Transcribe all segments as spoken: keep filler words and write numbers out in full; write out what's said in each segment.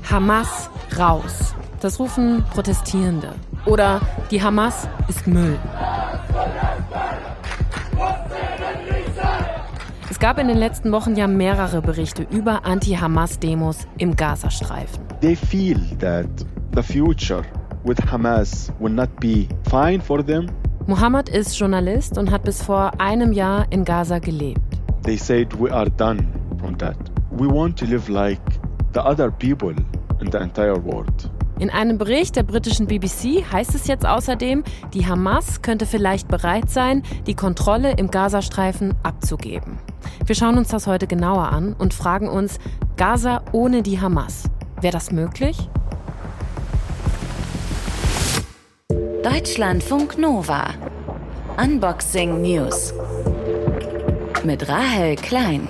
Hamas raus. Das rufen Protestierende. Oder die Hamas ist Müll. Es gab in den letzten Wochen ja mehrere Berichte über Anti-Hamas-Demos im Gazastreifen. They feel that the future with Hamas will not be fine for them. Mohammed ist Journalist und hat bis vor einem Jahr in Gaza gelebt. They said we are done from that. We want to live like the other people in the entire world. In einem Bericht der britischen B B C heißt es jetzt außerdem, die Hamas könnte vielleicht bereit sein, die Kontrolle im Gazastreifen abzugeben. Wir schauen uns das heute genauer an und fragen uns, Gaza ohne die Hamas, wäre das möglich? Deutschlandfunk Nova. Unboxing News. Mit Rahel Klein.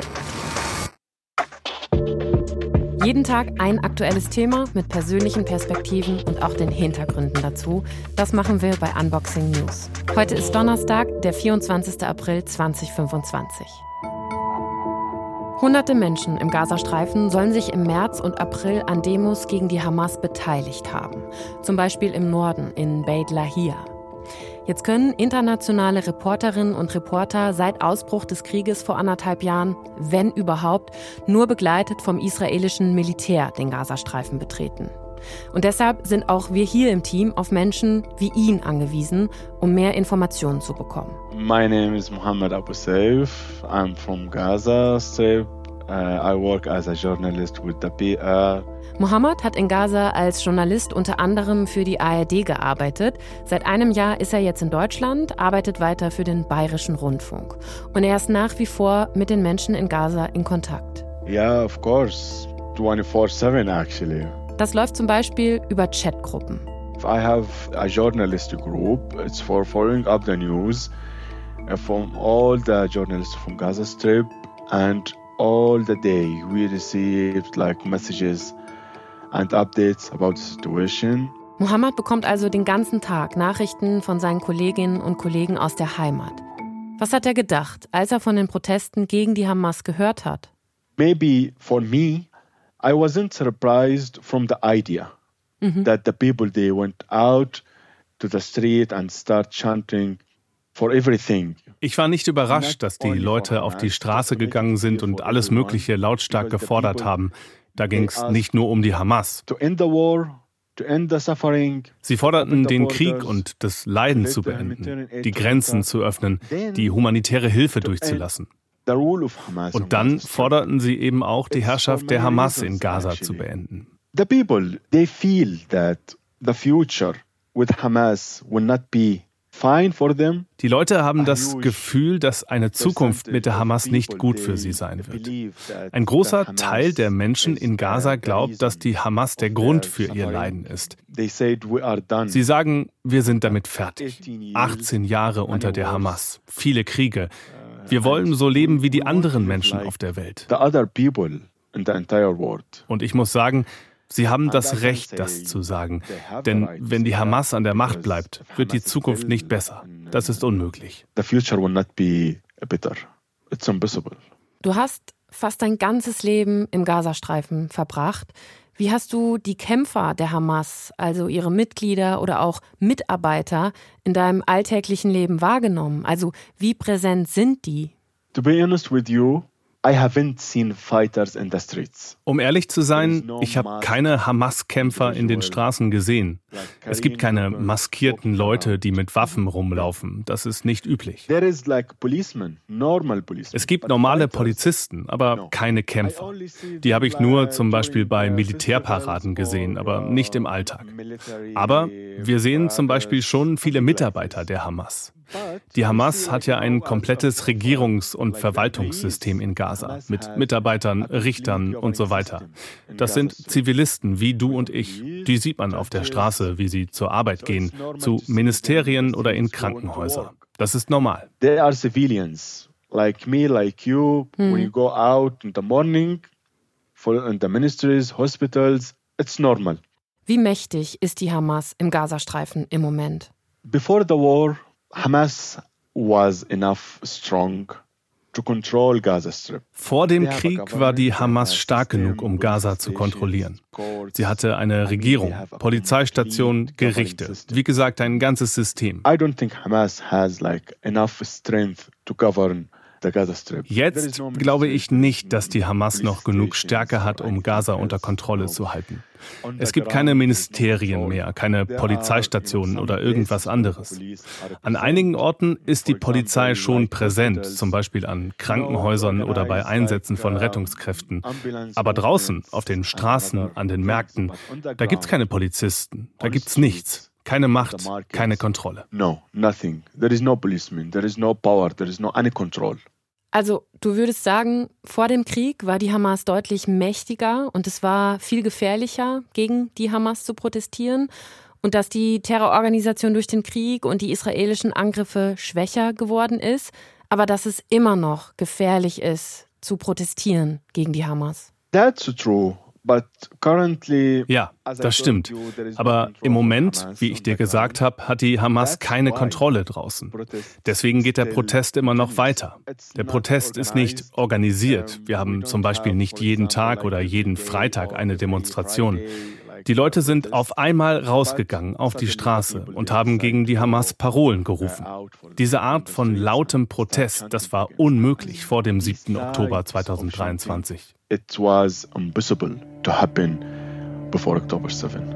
Jeden Tag ein aktuelles Thema mit persönlichen Perspektiven und auch den Hintergründen dazu. Das machen wir bei Unboxing News. Heute ist Donnerstag, der vierundzwanzigster April zweitausendfünfundzwanzig. Hunderte Menschen im Gazastreifen sollen sich im März und April an Demos gegen die Hamas beteiligt haben. Zum Beispiel im Norden, in Beit Lahia. Jetzt können internationale Reporterinnen und Reporter seit Ausbruch des Krieges vor anderthalb Jahren, wenn überhaupt, nur begleitet vom israelischen Militär den Gazastreifen betreten. Und deshalb sind auch wir hier im Team auf Menschen wie ihn angewiesen, um mehr Informationen zu bekommen. My name is Mohammed Abu Saif. I'm from Gaza Strip. Uh, I work as a journalist with the B R. Mohammed hat in Gaza als Journalist unter anderem für die A R D gearbeitet. Seit einem Jahr ist er jetzt in Deutschland, arbeitet weiter für den Bayerischen Rundfunk. Und er ist nach wie vor mit den Menschen in Gaza in Kontakt. Yeah, of course. twenty-four seven actually. Das läuft zum Beispiel über Chatgruppen. I have a journalistic group. It's for following up the news from all the journalists from Gaza Strip, and all the day we received like messages and updates about the situation. Mohammed bekommt also den ganzen Tag Nachrichten von seinen Kolleginnen und Kollegen aus der Heimat. Was hat er gedacht, als er von den Protesten gegen die Hamas gehört hat? Maybe for me, I wasn't surprised from the idea mhm. that the people they went out to the street and start chanting for everything. Ich war nicht überrascht, dass die Leute auf die Straße gegangen sind und alles Mögliche lautstark gefordert haben. Da ging es nicht nur um die Hamas. Sie forderten den Krieg und das Leiden zu beenden, die Grenzen zu öffnen, die humanitäre Hilfe durchzulassen. Und dann forderten sie eben auch, die Herrschaft der Hamas in Gaza zu beenden. The people, they feel that the future with Hamas will not be fine for them. Die Leute haben das Gefühl, dass eine Zukunft mit der Hamas nicht gut für sie sein wird. Ein großer Teil der Menschen in Gaza glaubt, dass die Hamas der Grund für ihr Leiden ist. Sie sagen, wir sind damit fertig. achtzehn Jahre unter der Hamas, viele Kriege. Wir wollen so leben wie die anderen Menschen auf der Welt. Und ich muss sagen, sie haben das Recht, das zu sagen. Denn wenn die Hamas an der Macht bleibt, wird die Zukunft nicht besser. Das ist unmöglich. Du hast fast dein ganzes Leben im Gazastreifen verbracht. Wie hast du die Kämpfer der Hamas, also ihre Mitglieder oder auch Mitarbeiter, in deinem alltäglichen Leben wahrgenommen? Also wie präsent sind die? To be honest with you, I haven't seen fighters in the streets. Um ehrlich zu sein, ich habe keine Hamas-Kämpfer in den Straßen gesehen. Es gibt keine maskierten Leute, die mit Waffen rumlaufen. Das ist nicht üblich. Es gibt normale Polizisten, aber keine Kämpfer. Die habe ich nur zum Beispiel bei Militärparaden gesehen, aber nicht im Alltag. Aber wir sehen zum Beispiel schon viele Mitarbeiter der Hamas. Die Hamas hat ja ein komplettes Regierungs- und Verwaltungssystem in Gaza mit Mitarbeitern, Richtern und so weiter. Das sind Zivilisten wie du und ich. Die sieht man auf der Straße, wie sie zur Arbeit gehen, zu Ministerien oder in Krankenhäuser. Das ist normal. There are civilians like me, like you. When you go out in the morning, in the ministries, hospitals, it's normal. Wie mächtig ist die Hamas im Gazastreifen im Moment? Before the war, Hamas was enough strong to control Gaza Strip. Vor dem Krieg war die Hamas stark genug, um Gaza zu kontrollieren. Sie hatte eine Regierung, Polizeistationen, Gerichte. Wie gesagt, ein ganzes System. I don't think Hamas has like enough strength to govern the Gaza Strip. Jetzt glaube ich nicht, dass die Hamas noch genug Stärke hat, um Gaza unter Kontrolle zu halten. Es gibt keine Ministerien mehr, keine Polizeistationen oder irgendwas anderes. An einigen Orten ist die Polizei schon präsent, zum Beispiel an Krankenhäusern oder bei Einsätzen von Rettungskräften. Aber draußen, auf den Straßen, an den Märkten, da gibt es keine Polizisten, da gibt es nichts. Keine Macht, keine Kontrolle. No, nothing. There is no policeman, there is no power, there is no any control. Also du würdest sagen, vor dem Krieg war die Hamas deutlich mächtiger und es war viel gefährlicher, gegen die Hamas zu protestieren und dass die Terrororganisation durch den Krieg und die israelischen Angriffe schwächer geworden ist, aber dass es immer noch gefährlich ist, zu protestieren gegen die Hamas. That's true. But currently, ja, das stimmt. Aber im Moment, wie ich dir gesagt habe, hat die Hamas keine Kontrolle draußen. Deswegen geht der Protest immer noch weiter. Der Protest ist nicht organisiert. Wir haben zum Beispiel nicht jeden Tag oder jeden Freitag eine Demonstration. Die Leute sind auf einmal rausgegangen auf die Straße und haben gegen die Hamas Parolen gerufen. Diese Art von lautem Protest, das war unmöglich vor dem siebten Oktober zweitausenddreiundzwanzig. It was impossible to happen before October seventh.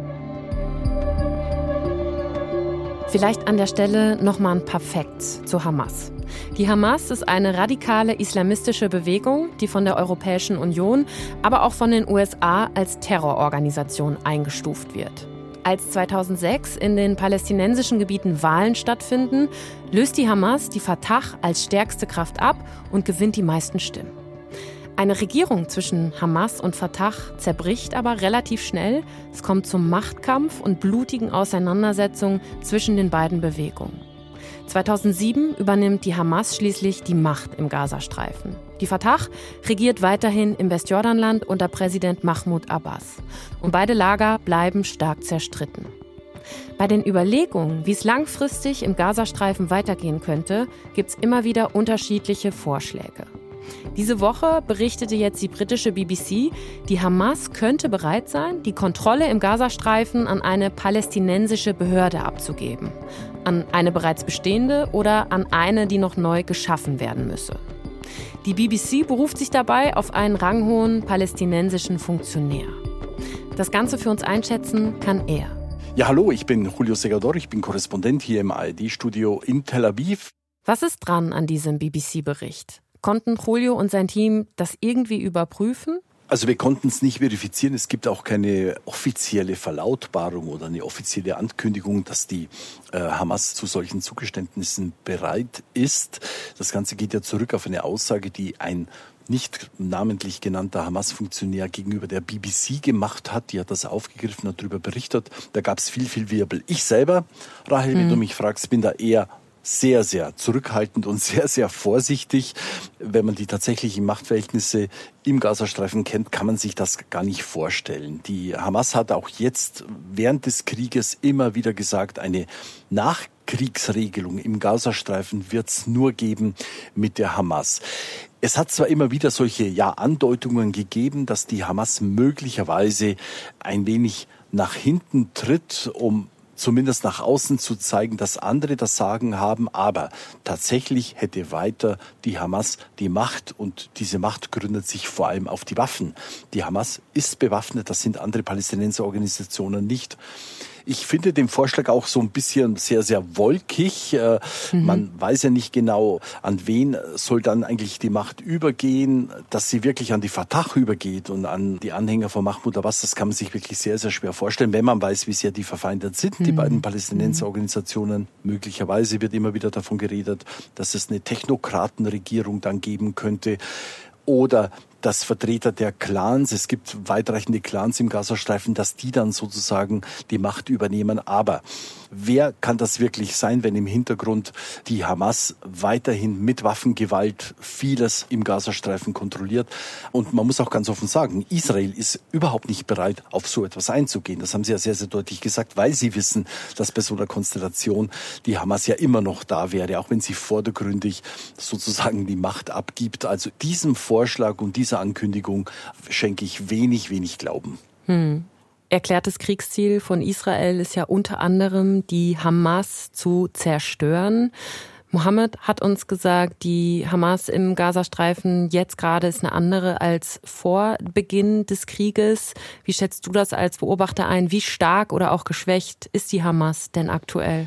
Vielleicht an der Stelle nochmal ein paar Facts zu Hamas. Die Hamas ist eine radikale islamistische Bewegung, die von der Europäischen Union, aber auch von den U S A als Terrororganisation eingestuft wird. Als zweitausendsechs in den palästinensischen Gebieten Wahlen stattfinden, löst die Hamas die Fatah als stärkste Kraft ab und gewinnt die meisten Stimmen. Eine Regierung zwischen Hamas und Fatah zerbricht aber relativ schnell. Es kommt zum Machtkampf und blutigen Auseinandersetzungen zwischen den beiden Bewegungen. zweitausendsieben übernimmt die Hamas schließlich die Macht im Gazastreifen. Die Fatah regiert weiterhin im Westjordanland unter Präsident Mahmoud Abbas. Und beide Lager bleiben stark zerstritten. Bei den Überlegungen, wie es langfristig im Gazastreifen weitergehen könnte, gibt es immer wieder unterschiedliche Vorschläge. Diese Woche berichtete jetzt die britische B B C, die Hamas könnte bereit sein, die Kontrolle im Gazastreifen an eine palästinensische Behörde abzugeben. An eine bereits bestehende oder an eine, die noch neu geschaffen werden müsse. Die B B C beruft sich dabei auf einen ranghohen palästinensischen Funktionär. Das Ganze für uns einschätzen kann er. Ja, hallo, ich bin Julio Segador, ich bin Korrespondent hier im A R D-Studio in Tel Aviv. Was ist dran an diesem B B C-Bericht? Konnten Julio und sein Team das irgendwie überprüfen? Also wir konnten es nicht verifizieren. Es gibt auch keine offizielle Verlautbarung oder eine offizielle Ankündigung, dass die äh, Hamas zu solchen Zugeständnissen bereit ist. Das Ganze geht ja zurück auf eine Aussage, die ein nicht namentlich genannter Hamas-Funktionär gegenüber der B B C gemacht hat. Die hat das aufgegriffen, hat darüber berichtet. Da gab es viel, viel Wirbel. Ich selber, Rahel, mhm. wenn du mich fragst, bin da eher sehr, sehr zurückhaltend und sehr, sehr vorsichtig. Wenn man die tatsächlichen Machtverhältnisse im Gazastreifen kennt, kann man sich das gar nicht vorstellen. Die Hamas hat auch jetzt während des Krieges immer wieder gesagt, eine Nachkriegsregelung im Gazastreifen wird es nur geben mit der Hamas. Es hat zwar immer wieder solche ja, Andeutungen gegeben, dass die Hamas möglicherweise ein wenig nach hinten tritt, um zumindest nach außen zu zeigen, dass andere das Sagen haben, aber tatsächlich hätte weiter die Hamas die Macht und diese Macht gründet sich vor allem auf die Waffen. Die Hamas ist bewaffnet, das sind andere Palästinenserorganisationen nicht. Ich finde den Vorschlag auch so ein bisschen sehr, sehr wolkig. Äh, mhm. Man weiß ja nicht genau, an wen soll dann eigentlich die Macht übergehen. Dass sie wirklich an die Fatah übergeht und an die Anhänger von Mahmoud Abbas, das kann man sich wirklich sehr, sehr schwer vorstellen, wenn man weiß, wie sehr die verfeindet sind, mhm. die beiden Palästinenserorganisationen. Möglicherweise wird immer wieder davon geredet, dass es eine Technokratenregierung dann geben könnte. Oder dass Vertreter der Clans, es gibt weitreichende Clans im Gazastreifen, dass die dann sozusagen die Macht übernehmen. Aber wer kann das wirklich sein, wenn im Hintergrund die Hamas weiterhin mit Waffengewalt vieles im Gazastreifen kontrolliert? Und man muss auch ganz offen sagen, Israel ist überhaupt nicht bereit, auf so etwas einzugehen. Das haben sie ja sehr, sehr deutlich gesagt, weil sie wissen, dass bei so einer Konstellation die Hamas ja immer noch da wäre, auch wenn sie vordergründig sozusagen die Macht abgibt. Also diesem Vorschlag und dieser Ankündigung schenke ich wenig, wenig Glauben. Hm. Erklärtes Kriegsziel von Israel ist ja unter anderem, die Hamas zu zerstören. Mohammed hat uns gesagt, die Hamas im Gazastreifen jetzt gerade ist eine andere als vor Beginn des Krieges. Wie schätzt du das als Beobachter ein? Wie stark oder auch geschwächt ist die Hamas denn aktuell?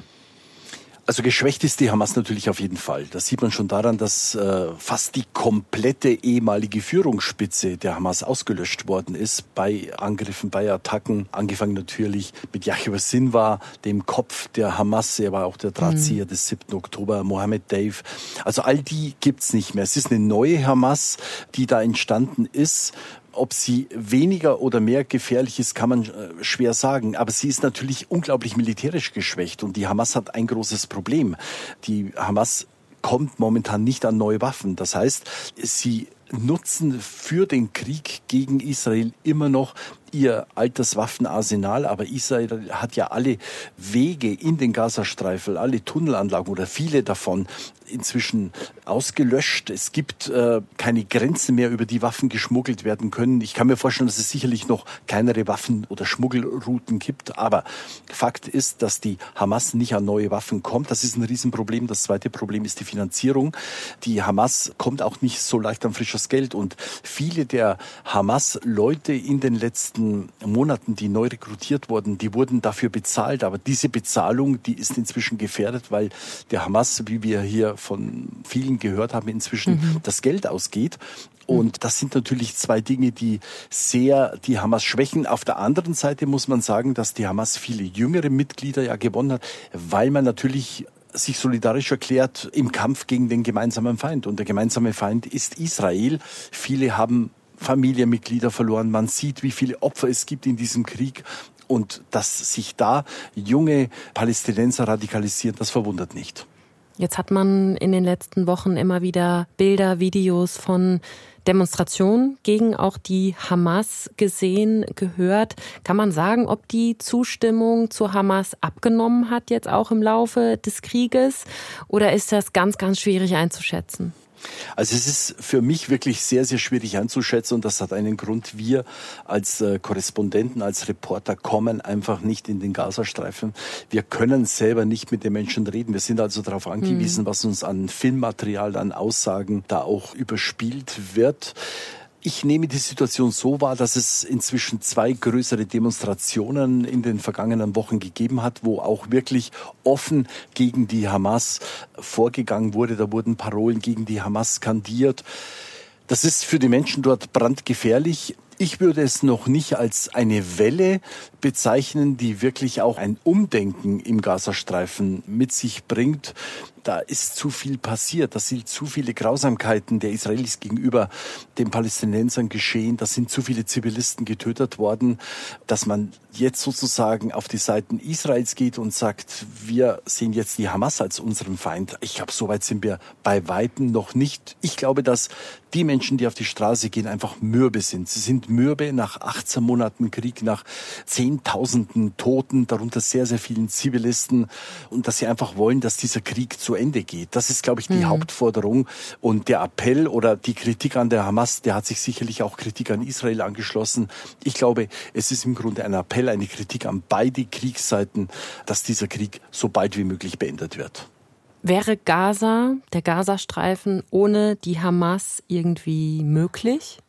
Also geschwächt ist die Hamas natürlich auf jeden Fall. Das sieht man schon daran, dass äh, fast die komplette ehemalige Führungsspitze der Hamas ausgelöscht worden ist bei Angriffen, bei Attacken. Angefangen natürlich mit Yahya Sinwar, dem Kopf der Hamas. Er war auch der Drahtzieher mhm. des siebten Oktober, Mohammed Deif. Also all die gibt's nicht mehr. Es ist eine neue Hamas, die da entstanden ist. Ob sie weniger oder mehr gefährlich ist, kann man äh, schwer sagen. Aber sie ist natürlich unglaublich militärisch geschwächt. Und die Hamas hat ein großes Problem. Die Hamas kommt momentan nicht an neue Waffen. Das heißt, sie nutzen für den Krieg gegen Israel immer noch ihr altes Waffenarsenal, aber Israel hat ja alle Wege in den Gazastreifen, alle Tunnelanlagen oder viele davon inzwischen ausgelöscht. Es gibt äh, keine Grenzen mehr, über die Waffen geschmuggelt werden können. Ich kann mir vorstellen, dass es sicherlich noch kleinere Waffen- oder Schmuggelrouten gibt, aber Fakt ist, dass die Hamas nicht an neue Waffen kommt. Das ist ein Riesenproblem. Das zweite Problem ist die Finanzierung. Die Hamas kommt auch nicht so leicht an frisches Geld und viele der Hamas-Leute in den letzten Monaten, die neu rekrutiert wurden, die wurden dafür bezahlt. Aber diese Bezahlung, die ist inzwischen gefährdet, weil der Hamas, wie wir hier von vielen gehört haben, inzwischen mhm. das Geld ausgeht. Und das sind natürlich zwei Dinge, die sehr die Hamas schwächen. Auf der anderen Seite muss man sagen, dass die Hamas viele jüngere Mitglieder ja gewonnen hat, weil man natürlich sich solidarisch erklärt im Kampf gegen den gemeinsamen Feind. Und der gemeinsame Feind ist Israel. Viele haben Familienmitglieder verloren. Man sieht, wie viele Opfer es gibt in diesem Krieg. Und dass sich da junge Palästinenser radikalisieren, das verwundert nicht. Jetzt hat man in den letzten Wochen immer wieder Bilder, Videos von Demonstrationen gegen auch die Hamas gesehen, gehört. Kann man sagen, ob die Zustimmung zur Hamas abgenommen hat, jetzt auch im Laufe des Krieges? Oder ist das ganz, ganz schwierig einzuschätzen? Also es ist für mich wirklich sehr, sehr schwierig einzuschätzen und das hat einen Grund. Wir als äh, Korrespondenten, als Reporter kommen einfach nicht in den Gazastreifen. Wir können selber nicht mit den Menschen reden. Wir sind also darauf angewiesen, mhm. was uns an Filmmaterial, an Aussagen da auch überspielt wird. Ich nehme die Situation so wahr, dass es inzwischen zwei größere Demonstrationen in den vergangenen Wochen gegeben hat, wo auch wirklich offen gegen die Hamas vorgegangen wurde. Da wurden Parolen gegen die Hamas skandiert. Das ist für die Menschen dort brandgefährlich. Ich würde es noch nicht als eine Welle bezeichnen, die wirklich auch ein Umdenken im Gazastreifen mit sich bringt. Da ist zu viel passiert. Da sind zu viele Grausamkeiten der Israelis gegenüber den Palästinensern geschehen. Da sind zu viele Zivilisten getötet worden, dass man jetzt sozusagen auf die Seiten Israels geht und sagt, wir sehen jetzt die Hamas als unseren Feind. Ich glaube, so weit sind wir bei Weitem noch nicht. Ich glaube, dass die Menschen, die auf die Straße gehen, einfach mürbe sind. Sie sind mürbe nach achtzehn Monaten Krieg, nach Zehntausenden Toten, darunter sehr, sehr vielen Zivilisten und dass sie einfach wollen, dass dieser Krieg zu Ende geht. Das ist, glaube ich, die mhm. Hauptforderung. Und der Appell oder die Kritik an der Hamas, der hat sich sicherlich auch Kritik an Israel angeschlossen. Ich glaube, es ist im Grunde ein Appell, eine Kritik an beide Kriegsseiten, dass dieser Krieg so bald wie möglich beendet wird. Wäre Gaza, der Gazastreifen, ohne die Hamas irgendwie möglich?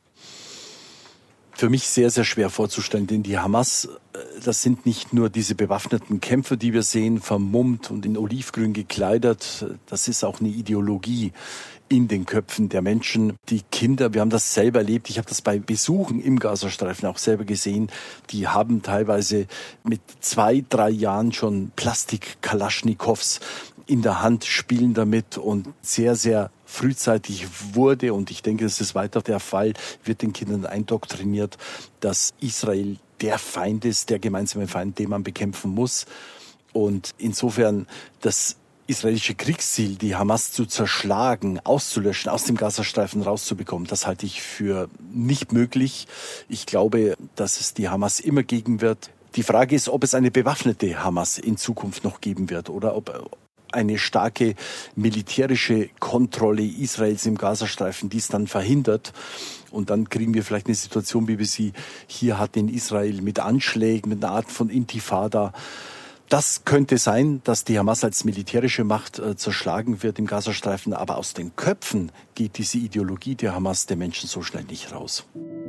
Für mich sehr, sehr schwer vorzustellen, denn die Hamas, das sind nicht nur diese bewaffneten Kämpfer, die wir sehen, vermummt und in Olivgrün gekleidet. Das ist auch eine Ideologie in den Köpfen der Menschen. Die Kinder, wir haben das selber erlebt, ich habe das bei Besuchen im Gazastreifen auch selber gesehen, die haben teilweise mit zwei, drei Jahren schon Plastik-Kalaschnikows in der Hand spielen damit und sehr, sehr frühzeitig wurde, und ich denke, das ist weiter der Fall, wird den Kindern eindoktriniert, dass Israel der Feind ist, der gemeinsame Feind, den man bekämpfen muss. Und insofern das israelische Kriegsziel, die Hamas zu zerschlagen, auszulöschen, aus dem Gazastreifen rauszubekommen, das halte ich für nicht möglich. Ich glaube, dass es die Hamas immer geben wird. Die Frage ist, ob es eine bewaffnete Hamas in Zukunft noch geben wird oder ob eine starke militärische Kontrolle Israels im Gazastreifen dies dann verhindert. Und dann kriegen wir vielleicht eine Situation, wie wir sie hier hatten in Israel, mit Anschlägen, mit einer Art von Intifada. Das könnte sein, dass die Hamas als militärische Macht äh, zerschlagen wird im Gazastreifen, aber aus den Köpfen geht diese Ideologie der Hamas der Menschen so schnell nicht raus.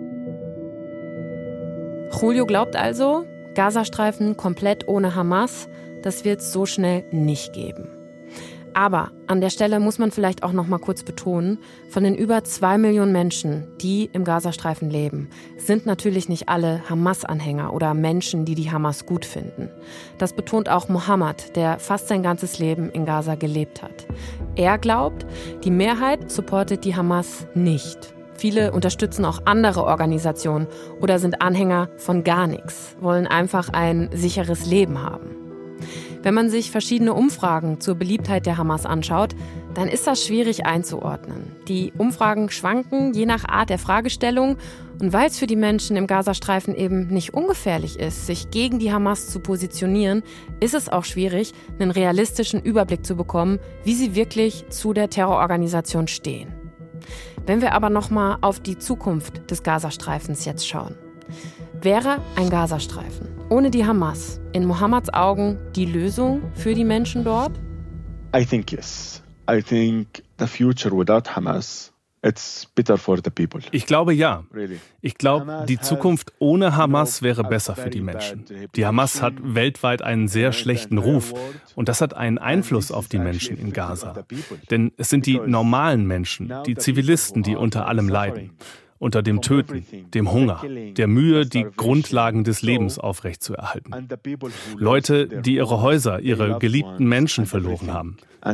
Julio glaubt also, Gazastreifen komplett ohne Hamas, das wird es so schnell nicht geben. Aber an der Stelle muss man vielleicht auch noch mal kurz betonen, von den über zwei Millionen Menschen, die im Gazastreifen leben, sind natürlich nicht alle Hamas-Anhänger oder Menschen, die die Hamas gut finden. Das betont auch Mohammed, der fast sein ganzes Leben in Gaza gelebt hat. Er glaubt, die Mehrheit supportet die Hamas nicht. Viele unterstützen auch andere Organisationen oder sind Anhänger von gar nichts, wollen einfach ein sicheres Leben haben. Wenn man sich verschiedene Umfragen zur Beliebtheit der Hamas anschaut, dann ist das schwierig einzuordnen. Die Umfragen schwanken je nach Art der Fragestellung. Und weil es für die Menschen im Gazastreifen eben nicht ungefährlich ist, sich gegen die Hamas zu positionieren, ist es auch schwierig, einen realistischen Überblick zu bekommen, wie sie wirklich zu der Terrororganisation stehen. Wenn wir aber nochmal auf die Zukunft des Gazastreifens jetzt schauen. Wäre ein Gazastreifen ohne die Hamas in Mohammeds Augen die Lösung für die Menschen dort? I think yes. I think the future without Hamas, it's better for the people. Ich glaube ja. Ich glaube, die Zukunft ohne Hamas wäre besser für die Menschen. Die Hamas hat weltweit einen sehr schlechten Ruf und das hat einen Einfluss auf die Menschen in Gaza. Denn es sind die normalen Menschen, die Zivilisten, die unter allem leiden. Unter dem Töten, dem Hunger, der Mühe, die Grundlagen des Lebens aufrechtzuerhalten. Leute, die ihre Häuser, ihre geliebten Menschen verloren haben.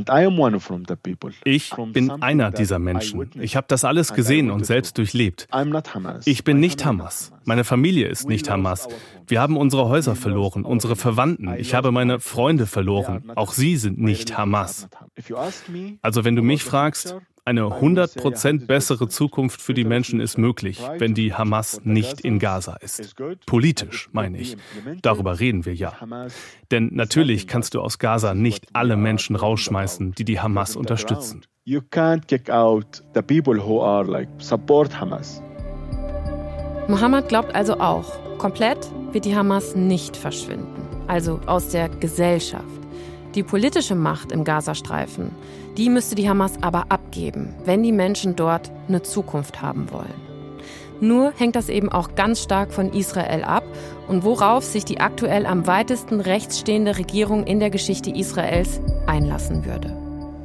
Ich bin einer dieser Menschen. Ich habe das alles gesehen und selbst durchlebt. Ich bin nicht Hamas. Meine Familie ist nicht Hamas. Wir haben unsere Häuser verloren, unsere Verwandten. Ich habe meine Freunde verloren. Auch sie sind nicht Hamas. Also wenn du mich fragst, eine hundert Prozent bessere Zukunft für die Menschen ist möglich, wenn die Hamas nicht in Gaza ist. Politisch, meine ich. Darüber reden wir ja. Denn natürlich kannst du aus Gaza nicht alle Menschen rausschmeißen, die die Hamas unterstützen. You can't kick out the people who are like support Hamas. Mohammed glaubt also auch, komplett wird die Hamas nicht verschwinden, also aus der Gesellschaft. Die politische Macht im Gazastreifen, die müsste die Hamas aber abgeben, wenn die Menschen dort eine Zukunft haben wollen. Nur hängt das eben auch ganz stark von Israel ab und worauf sich die aktuell am weitesten rechts stehende Regierung in der Geschichte Israels einlassen würde.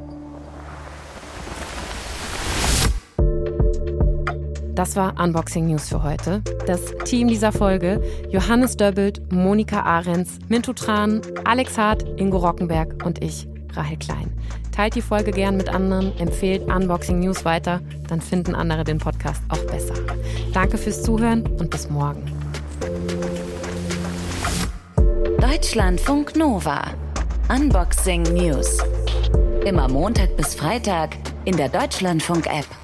Das war Unboxing News für heute. Das Team dieser Folge: Johannes Döbbelt, Monika Ahrens, Mintu Tran, Alex Hart, Ingo Rockenberg und ich, Rahel Klein. Teilt die Folge gern mit anderen, empfehlt Unboxing News weiter, dann finden andere den Podcast auch besser. Danke fürs Zuhören und bis morgen. Deutschlandfunk Nova. Unboxing News. Immer Montag bis Freitag in der Deutschlandfunk-App.